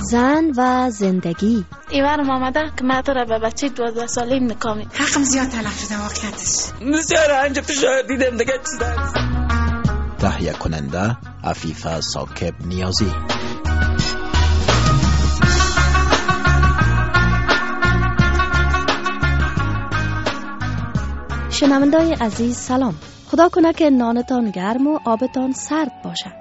زن و زندگی. ایوانم آمده که من تو را به بچه 12 سالیم نکامی. حقم زیاد تلف شده واقعیتش. بسیار انجا تو شاید دیدم دیگه چیز دارست. تهیه کننده عفیفه ثاقب نیازی. شنوندای عزیز سلام. خدا کنه که نانتان گرم و آبتان سرد باشه.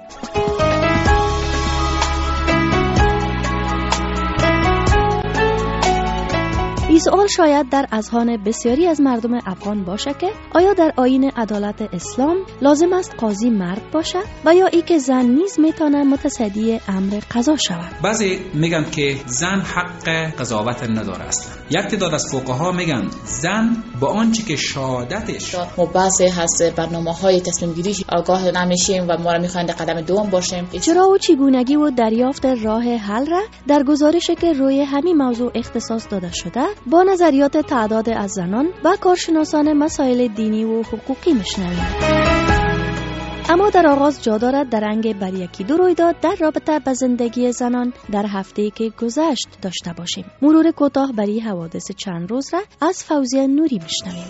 این سوال شاید در اذهان بسیاری از مردم افغان باشه که آیا در آیین عدالت اسلام لازم است قاضی مرد باشه و یا ای که زن نیز میتونه متصدی امر قضا شود؟ بعضی میگن که زن حق قضاوت نداره اصلا. یک تعداد از فقها میگن زن با آنچه که شهادتش ما بعضی هست برنامه‌های تصمیم گیری آگاه نمیشیم و ما را میخواین قدم دوم باشیم. چرا و چگونگی و دریافت راه حل را در گزارشی که روی همین موضوع اختصاص داده شده با نظریات تعداد از زنان و کارشناسان مسائل دینی و حقوقی میشنویم. اما در آغاز جا دارد درنگ بر یکی دو رویداد در رابطه با زندگی زنان در هفته‌ای که گذشت داشته باشیم. مرور کوتاه بر این حوادث چند روز را از فوزیه نوری میشنویم.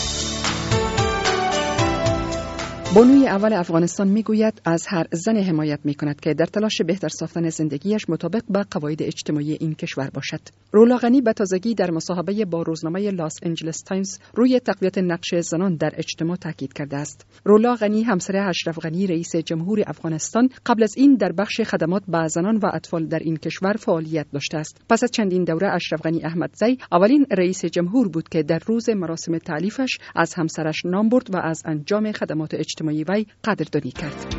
بانوی اول افغانستان میگوید از هر زن حمایت میکند که در تلاش بهتر ساختن زندگیش مطابق با قواعد اجتماعی این کشور باشد. رولا غنی به تازگی در مصاحبه با روزنامه لاس انجلس تایمز روی تقویت نقش زنان در اجتماع تاکید کرده است. رولا غنی همسر اشرف غنی رئیس جمهور افغانستان قبل از این در بخش خدمات به زنان و اطفال در این کشور فعالیت داشته است. پس از چندین دوره اشرف غنی احمدزی اولین رئیس جمهور بود که در روز مراسم تعلیفش از همسرش نام برد و از انجام خدمات اجتماعی وی قدردانی کرد.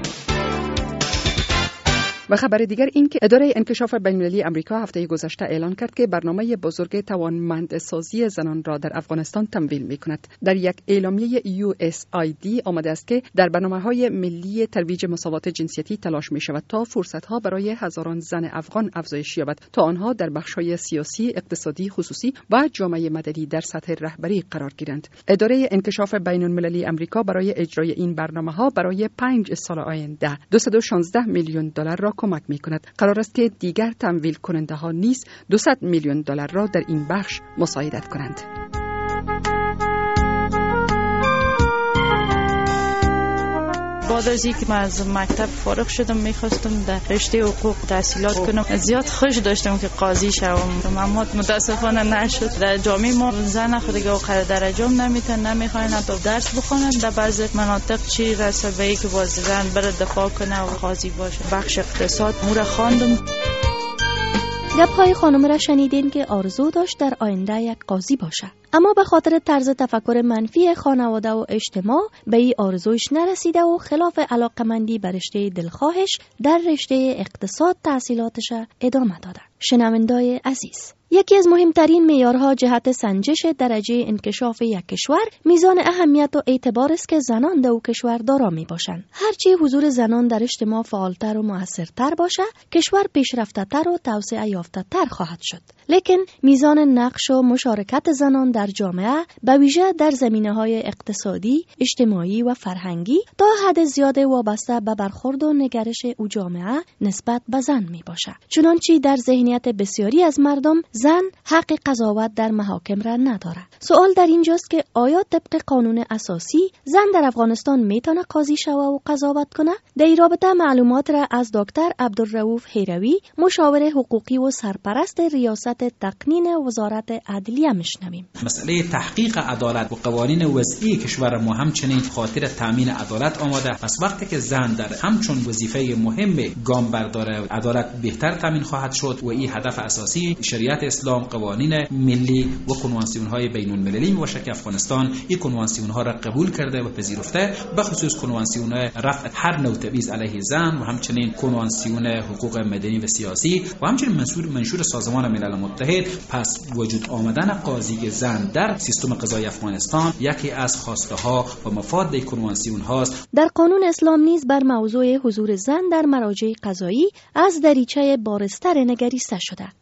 و خبر دیگر این که اداره انکشاف بین‌المللی آمریکا هفته گذشته اعلان کرد که برنامه بزرگ توانمندسازی زنان را در افغانستان تمویل می‌کند. در یک اعلامیه USAID آمده است که در برنامه‌های ملی ترویج مساوات جنسیتی تلاش می‌شود تا فرصت‌ها برای هزاران زن افغان افزایش یابد تا آنها در بخش‌های سیاسی، اقتصادی، خصوصی و جامعه مدنی در سطح رهبری قرار گیرند. اداره انکشاف بین‌المللی آمریکا برای اجرای این برنامه‌ها برای 5 سال آینده $216 میلیون را کمک می‌کند. قرار است که دیگر تمویل کننده ها نیز $200 میلیون را در این بخش مساعدت کنند. بعد از اینکه من از مکتب فارغ شدم میخواستم در رشته حقوق تحصیلات کنم. زیاد خوش داشتم که قاضی شوم، اما متاسفانه نشد. در جامعه ما زن خودگاه آخر درجه نمیخواین حتی درس بخونن. در بعضی مناطق چی رسه به اینکه باز زن بره دفاع کنه و قاضی باشه. بخش اقتصاد مورا خواندم. گپ‌های خانم را شنیدین که آرزو داشت در آینده یک قاضی باشه، اما به خاطر طرز تفکر منفی خانواده و اجتماع به این آرزویش نرسیده و خلاف علاقمندی به رشته دلخواهش در رشته اقتصاد تحصیلاتش ادامه داده. شنوندای عزیز، یکی از مهمترین معیارها جهت سنجش درجه انکشاف یک کشور میزان اهمیت و اعتبار است که زنان در او کشور دارا می باشند. هرچی حضور زنان در اجتماع فعالتر و موثرتر باشه، کشور پیشرفته‌تر و توسعه یافته‌تر خواهد شد. لیکن میزان نقش و مشارکت زنان در جامعه به ویژه در زمینه‌های اقتصادی، اجتماعی و فرهنگی تا حد زیاد وابسته به برخورد و نگرش او جامعه نسبت به زن می باشه. چنانچه در ذهنیت بسیاری از مردم زن حق قضاوت در محاکم را نداره. سوال در اینجاست که آیا طبق قانون اساسی زن در افغانستان میتونه قاضی شوه و قضاوت کنه؟ در این رابطه معلومات را از دکتر عبدالرؤوف حیروی، مشاور حقوقی و سرپرست ریاست تقنین وزارت عدلیه میشنویم. مسئله تحقیق عدالت و قوانین وضعی کشور ما همچنین خاطر تامین عدالت آماده. پس وقتی که زن در همچون وظیفه مهم گام برداره، عدالت بهتر تامین خواهد شد و این هدف اساسی شریعت اسلام، قوانین ملی و کنوانسیون های بین المللی میباشه که افغانستان این کنوانسیون ها را قبول کرده و پذیرفته، به خصوص کنوانسیون رفع هر نوع تبعیض علیه زن و همچنین کنوانسیون حقوق مدنی و سیاسی و همچنین منشور سازمان ملل متحد. پس وجود آمدن قاضی زن در سیستم قضایی افغانستان یکی از خواسته ها و مفاد این کنوانسیون هاست. در قانون اسلام نیز بر موضوع حضور زن در مراجع قضایی از دریچه بارستر نگریسته شده.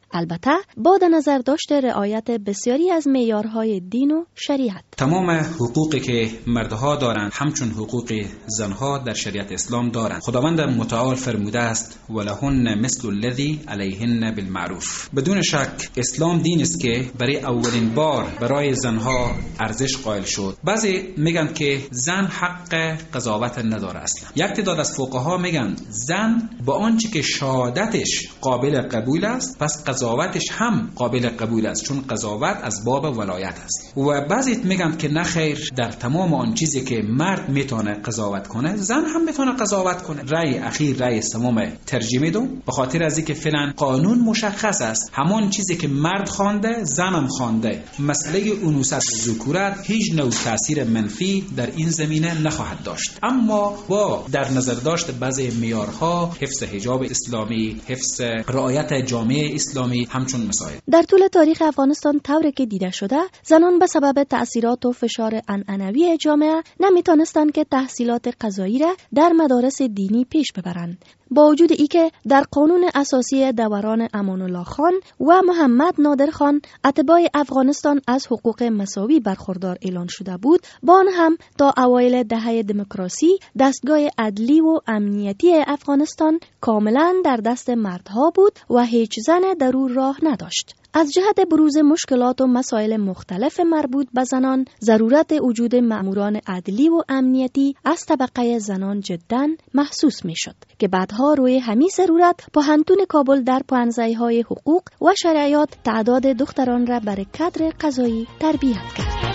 البته با در نظر داشت رعایت بسیاری از معیارهای دین و شریعت. تمام حقوقی که مردها دارند همچون حقوق زنها در شریعت اسلام دارند. خداوند متعال فرموده است ولهن مثل الذی علیهن بالمعروف. بدون شک اسلام دین است که برای اولین بار برای زنها ارزش قائل شد. بعضی میگن که زن حق قضاوت نداره اصلا. یک تعداد از فقها میگن زن با آنچه که شهادتش قابل قبول است پس قضاوتش هم قابل قبول است، چون قضاوت از باب ولایت است. و بعضی میگن که نه خیر، در تمام آن چیزی که مرد میتونه قضاوت کنه زن هم میتونه قضاوت کنه. رأی اخیر رأی سوم ترجیح میدم، به خاطر از اینکه فعلا قانون مشخص است، همون چیزی که مرد خوانده زنم خوانده. مسئله انوثت ذکورت هیچ نوع تاثیر منفی در این زمینه نخواهد داشت، اما با در نظر داشت بعضی معیارها، حفظ حجاب اسلامی، حفظ رعایت جامعه اسلامی همچون مسائل. در طول تاریخ افغانستان طوری که دیده شده زنان به سبب تأثیرات و فشار عنعنوی جامعه نمیتونستند که تحصیلات قضایی را در مدارس دینی پیش ببرند. با وجود ای که در قانون اساسی دوران امان الله خان و محمد نادر خان اتباع افغانستان از حقوق مساوی برخوردار اعلان شده بود، با آن هم تا اوایل دهه دموکراسی دستگاه عدلی و امنیتی افغانستان کاملا در دست مردها بود و هیچ زن در او راه نداشت. از جهت بروز مشکلات و مسائل مختلف مربوط به زنان، ضرورت وجود مأموران عدلی و امنیتی از طبقه زنان جداً محسوس می شد که بعدها روی همین ضرورت پوهنتون کابل در پوهنځی‌های حقوق و شرعیات تعداد دختران را برای کادر قضایی تربیت کرد.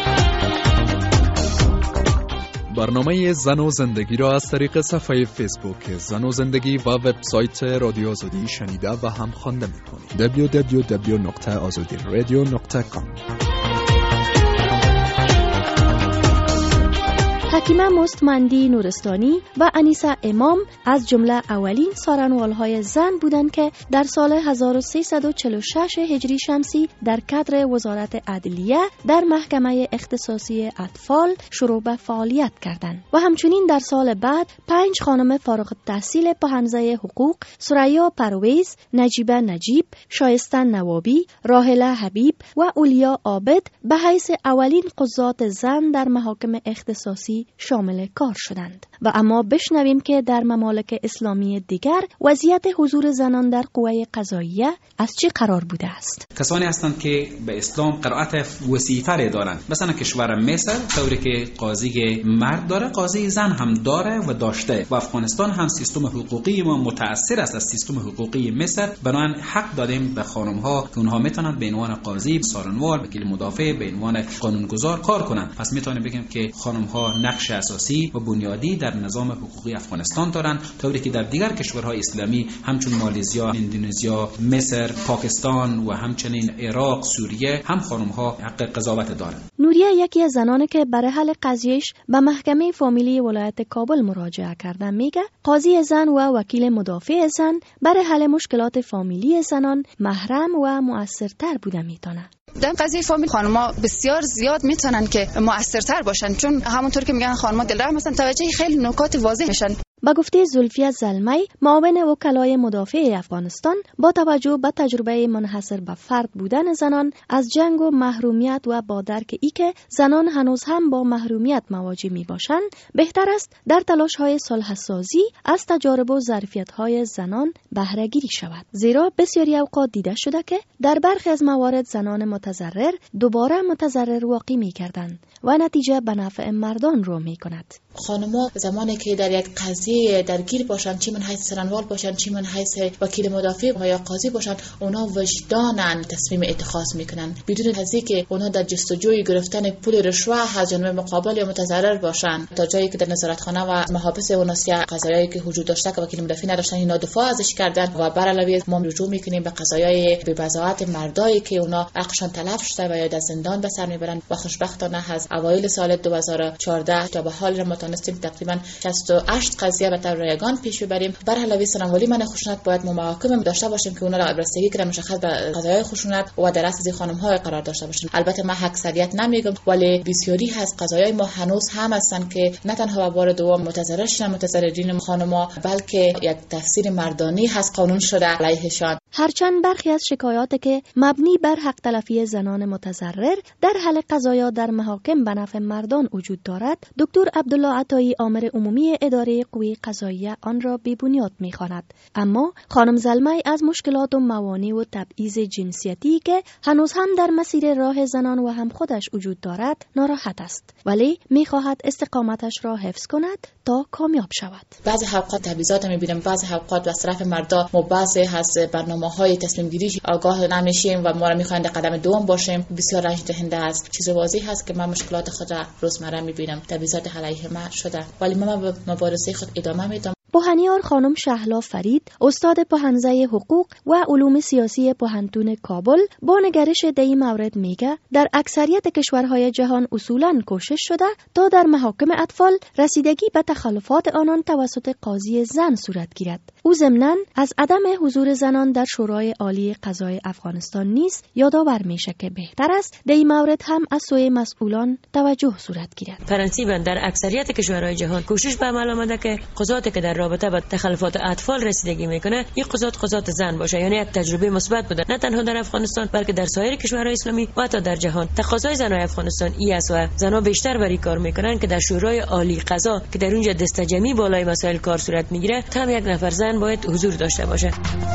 برنامه زن و زندگی را از طریق صفحه فیسبوک زن و زندگی و وبسایت رادیو آزادی شنیده و هم خوانده می‌کنید. www.azadiradio.com. حکیمه مستمندی نورستانی و انیسه امام از جمله اولین سارنوالهای زن بودند که در سال 1346 هجری شمسی در کادر وزارت عدلیه در محکمه اختصاصی اطفال شروع به فعالیت کردند و همچنین در سال بعد 5 خانم فارغ التحصیل پوهنځی حقوق، ثریا پرویز، نجیبه نجیب، شایسته نوابی، راحله حبیب و اولیا عابد به حیث اولین قضات زن در محاکم اختصاصی شامل کار شدند. و اما بشنویم که در ممالک اسلامی دیگر وضعیت حضور زنان در قوه قضاییه از چه قرار بوده است. کسانی هستند که به اسلام قرائت وسیع‌تری دارند. مثلا کشور مصر طوری که قاضی مرد داره، قاضی زن هم داره و داشته. و افغانستان هم سیستم حقوقی ما متأثر است از سیستم حقوقی مصر. بنابراین حق دادیم به خانم‌ها که اونها میتونن به عنوان قاضی، سارنوال، وکیل مدافع، به عنوان قانونگذار کار کنند. پس میتونیم بگیم که خانم‌ها نقش اساسی و بنیادی در نظام حقوقی افغانستان دارند، طوری که در دیگر کشورهای اسلامی همچون مالزیا، اندونزیا، مصر، پاکستان و همچنین عراق، سوریه هم خانم‌ها حق قضاوت دارند. نوریه یکی از زنانی که برای حل قضیهش به محکمه فامیلی ولایت کابل مراجعه کرده میگه قاضی زن و وکیل مدافع زن برای حل مشکلات فامیلی زنان محرم و مؤثرتر بوده میتونه. در قضیه فامیل خانم‌ها بسیار زیاد میتونن که مؤثرتر باشن، چون همونطور که میگن خانم‌ها دلرحم هستن، توجه خیلی نکات واضح میشن. با گفته زلفیه زلمی، معاون وکلای مدافع افغانستان، با توجه به تجربه منحصر به فرد بودن زنان از جنگ و محرومیت و با درک ای که زنان هنوز هم با محرومیت مواجه می باشند، بهتر است در تلاش‌های صلح سازی از تجارب و ظرفیت‌های زنان بهره گیری شود. زیرا بسیاری اوقات دیده شده که در برخی از موارد زنان متضرر دوباره متضرر واقع می‌گردند و نتیجه به نفع مردان رو می‌کند. خانم‌ها زمانی که در یک قضیه درگیر باشن، چی من حیث سرنوال باشن، چی من حیث وکیل مدافع و یا قاضی باشن، اونا وجدانن تصمیم اتخاذ میکنن بدون از اینکه اونا در جستجوی گرفتن پول رشوه از جانب مقابل یا متضرر باشن، تا جایی که در نظارتخانه و محابس و ناسیه قضایایی که وجود داشته که وکیل مدافع نداشتن اینا دفاع ازش کردن و بر علاوه ما رجوع میکنیم به قضایای بی‌بضاعت مردایی که اونا حقشون تلف شده و یا در زندان به سر میبرن. و خوشبختانه از اوایل سال 2014 تا به حال ما تونستیم تقریبا 68 قضیه به طور رایگان پیش ببریم. بر علاوه سرنوالی من خشونت باید محاکمه داشته باشیم که اونا را بررسی کنه مشخص به قضایای خشونت و در اصل خانم‌ها قرار داشته باشیم. البته من اکثریت نمیگم، ولی بسیاری از قضایای ما هنوز هم هستن که نه تنها بار دوم متضرر شدن متضررین خانم‌ها، بلکه یک تفسیر مردانی هست قانون شده علیهشان. هرچند برخی از شکایات که مبنی بر حق تلفی زنان متضرر در حل قضایا در محاکم به نفع مردان وجود دارد، دکتر عبدالله عطایی آمر عمومی اداره قوه قضاییه آن را بی‌بنیاد می‌خواند. اما خانم زلمه از مشکلات و موانع و تبعیض جنسیتی که هنوز هم در مسیر راه زنان و هم خودش وجود دارد ناراحت است، ولی می‌خواهد استقامتش را حفظ کند تا کامیاب شود. بعضی اوقات تبعیضات می‌بینیم، بعضی اوقات از طرف مردا ما بعضی از برنامه‌های تصمیم گیری آگاه نمیشیم و ما را می‌خواهند قدم دوم باشیم. بسیار رنج دهنده است. چیز واضح هست که من مشکلات خود را روزمره می‌بینم. تبعیضات علیه من شده، ولی من به مبارزه خود ادامه میدم. بوهنیار خانم شهلا فرید، استاد پوهنځی حقوق و علوم سیاسی پوهنتون کابل، با نگرش در این مورد میگه در اکثریت کشورهای جهان اصولاً کوشش شده تا در محاکم اطفال رسیدگی به تخلفات آنان توسط قاضی زن صورت گیرد. او ضمناً از عدم حضور زنان در شورای عالی قضای افغانستان نیز یادآور میشه که بهتر است در این مورد هم از سوی مسئولان توجه صورت گیرد. فرانسیبا در اکثریت کشورهای جهان کوشش به عمل آمده که قضاتی که در رابطه با تخلفات اطفال رسیدگی میکنه این قضات زن باشه. یعنی یک تجربه مثبت بوده، نه تنها در افغانستان بلکه در سایر کشورهای اسلامی و حتی در جهان. تقاضای زنای افغانستان ای است و زنها بیشتر برای کار میکنن که در شورای عالی قضا که در اونجا دستجمعی بالای مسائل کار صورت میگیره، هم یک نفر زن باید حضور داشته باشه.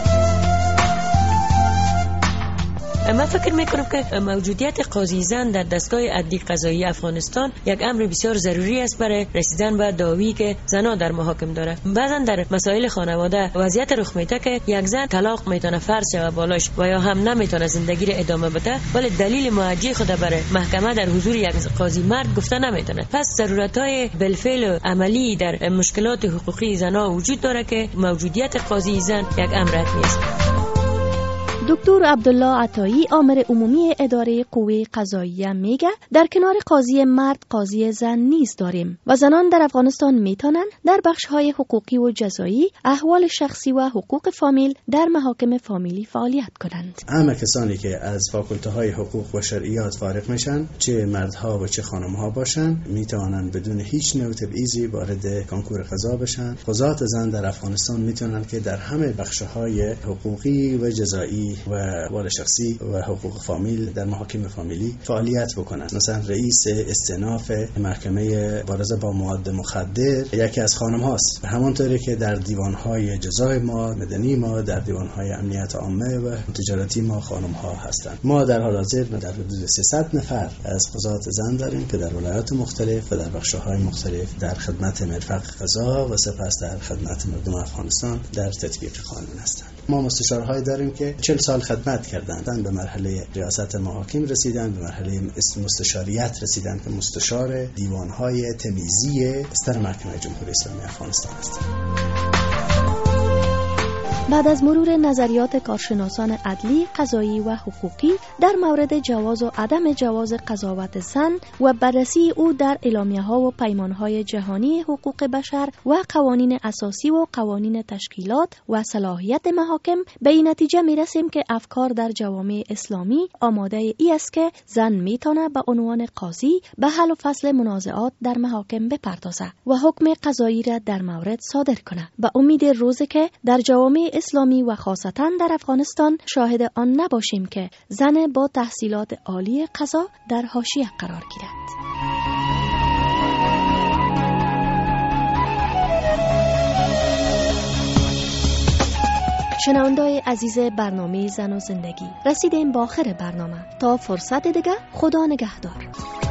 من فکر میکنم که موجودیت قاضی زن در دستگاه عدلی قضایی افغانستان یک امر بسیار ضروری است برای رسیدن به دعوی که زنها در محاکم داره. بعضا در مسائل خانواده وضعیت رخ میده که یک زن طلاق میتونه فرض شه بالاش و یا هم نمیتونه زندگی را ادامه بده، ولی دلیل موجه خود برای محکمه در حضور یک قاضی مرد گفته نمیتونه. پس ضرورت‌های بالفعل و عملی در مشکلات حقوقی زنها وجود داره که موجودیت قاضی زن یک امر حتمی است. دکتر عبدالله عطایی آمر عمومی اداره قوه قضاییه میگه در کنار قاضی مرد قاضی زن نیز داریم و زنان در افغانستان میتونن در بخش‌های حقوقی و جزایی، احوال شخصی و حقوق فامیل در محاکم فامیلی فعالیت کنند. همه کسانی که از فاکولته‌های حقوق و شرعیات فارغ میشن، چه مردها و چه خانم‌ها باشن، میتونن بدون هیچ نوع تبعیضی وارد کنکور قضا بشن. قضات زن در افغانستان میتونن که در همه بخش‌های حقوقی و جزایی و احوال شخصی و حقوق فامیل در محاکم فامیلی فعالیت بکنن. مثلا رئیس استئناف محکمه مبارزه با مواد مخدر یکی از خانم هاست، همانطوری که در دیوانهای جزای ما، مدنی ما، در دیوانهای امنیت عامه و تجارتی ما خانم ها هستند. ما در حال حاضر در حدود 300 نفر از قضات زن داریم که در ولایات مختلف و در بخش‌های مختلف در خدمت مرفق قضا و سپس در خدمت مردم افغانستان در تطبیق قانون هستند. ما مستشارهای داریم که 40 سال خدمت کردند، به مرحله ریاست محاکم رسیدند، به مرحله مستشاریت رسیدند که مستشار دیوانهای تمیزی ستر محکمه جمهوری اسلامی افغانستان هستند. بعد از مرور نظریات کارشناسان عدلی، قضایی و حقوقی در مورد جواز و عدم جواز قضاوت زن و بررسی او در اعلامیه‌ها و پیمان‌های جهانی حقوق بشر و قوانین اساسی و قوانین تشکیلات و صلاحیت محاکم، به این نتیجه می‌رسیم که افکار در جوامع اسلامی آماده ای است که زن می‌تونه به عنوان قاضی به حل و فصل منازعات در محاکم بپردازه و حکم قضایی را در مورد صادر کنه. به امید روزی که در جوامع اسلامی و خاصتاً در افغانستان شاهد آن نباشیم که زن با تحصیلات عالی قضا در حاشیه قرار گیرد. شنونده‌های عزیز برنامه زن و زندگی، رسیدیم به آخر برنامه. تا فرصت دیگه، خدا نگهدار.